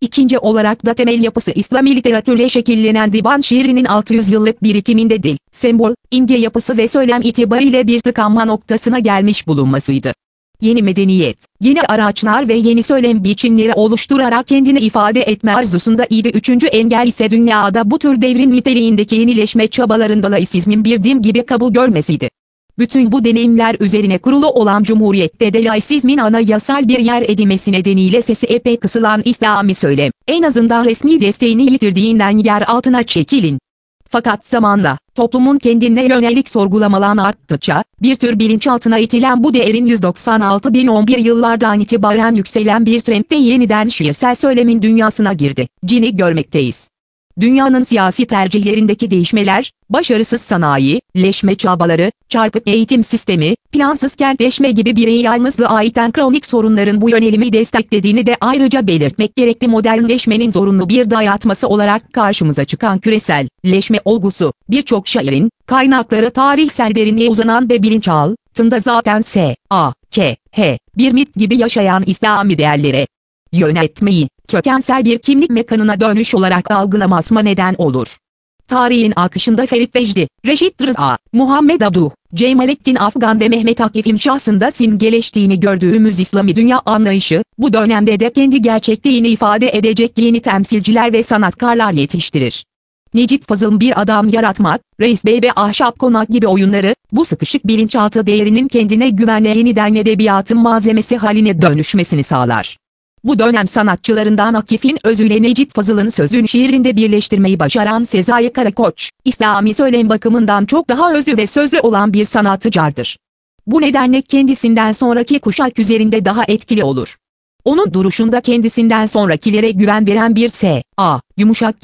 İkinci olarak da temel yapısı İslami literatürle şekillenen divan şiirinin 600 yıllık birikiminde dil, sembol, imge yapısı ve söylem itibariyle bir tıkanma noktasına gelmiş bulunmasıydı. Yeni medeniyet, yeni araçlar ve yeni söylem biçimleri oluşturarak kendini ifade etme arzusunda idi. Üçüncü engel ise dünyada bu tür devrim niteliğindeki yenileşme çabalarında laisizmin bir din gibi kabul görmesiydi. Bütün bu deneyimler üzerine kurulu olan Cumhuriyet'te de laisizmin anayasal bir yer edinmesi nedeniyle sesi epey kısılan İslami söylem, en azından resmi desteğini yitirdiğinden yer altına çekilin. Fakat zamanla, toplumun kendine yönelik sorgulamalar arttıkça, bir tür bilinçaltına itilen bu değerin 196.011 yıllardan itibaren yükselen bir trendde yeniden şiirsel söylemin dünyasına girdi. Cini görmekteyiz. Dünyanın siyasi tercihlerindeki değişmeler, başarısız sanayileşme çabaları, çarpık eğitim sistemi, plansız kentleşme gibi birey yalnızlığa aiten kronik sorunların bu yönelimi desteklediğini de ayrıca belirtmek gerekli. Modernleşmenin zorunlu bir dayatması olarak karşımıza çıkan küreselleşme olgusu, birçok şairin, kaynakları tarihsel derinliğe uzanan ve bilinçaltında zaten bir mit gibi yaşayan İslami değerlere yönetmeyi, kökensel bir kimlik mekanına dönüş olarak algılamasına neden olur. Tarihin akışında Ferit Vecdi, Reşit Rıza, Muhammed Abduh, Cemalettin Afgan ve Mehmet Akif'in şahsında simgeleştiğini gördüğümüz İslami dünya anlayışı, bu dönemde de kendi gerçekliğini ifade edecek yeni temsilciler ve sanatkarlar yetiştirir. Necip Fazıl'ın Bir Adam Yaratmak, Reis Bey ve Ahşap Konak gibi oyunları, bu sıkışık bilinçaltı değerinin kendine güvenle yeniden edebiyatın malzemesi haline dönüşmesini sağlar. Bu dönem sanatçılarından Akif'in özüyle Necip Fazıl'ın sözünü şiirinde birleştirmeyi başaran Sezai Karakoç, İslami söylem bakımından çok daha özlü ve sözlü olan bir sanatçıdır. Bu nedenle kendisinden sonraki kuşak üzerinde daha etkili olur. Onun duruşunda kendisinden sonrakilere güven veren bir yumuşak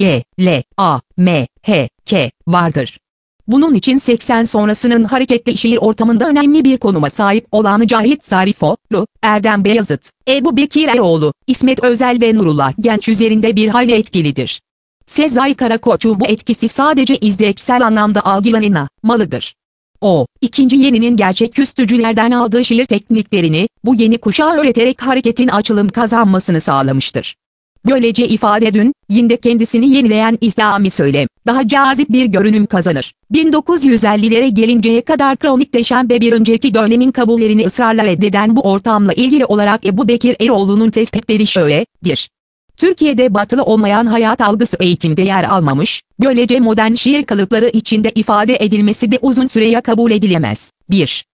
vardır. Bunun için 80 sonrasının hareketli şiir ortamında önemli bir konuma sahip olan Cahit Zarifoğlu, Erdem Beyazıt, Ebu Bekir Eroğlu, İsmet Özel ve Nurullah Genç üzerinde bir hayli etkilidir. Sezai Karakoç'un bu etkisi sadece izleksel anlamda algılanılmalıdır. O, ikinci yeninin gerçeküstücülerden aldığı şiir tekniklerini, bu yeni kuşağa öğreterek hareketin açılım kazanmasını sağlamıştır. Böylece ifade yine kendisini yenileyen İslami söylem, daha cazip bir görünüm kazanır. 1950'lere gelinceye kadar kronikleşen ve bir önceki dönemin kabullerini ısrarla reddeden bu ortamla ilgili olarak Ebu Bekir Eroğlu'nun tespitleri şöyledir. Türkiye'de batılı olmayan hayat algısı eğitimde yer almamış, böylece modern şiir kalıpları içinde ifade edilmesi de uzun süreye kabul edilemez. 1.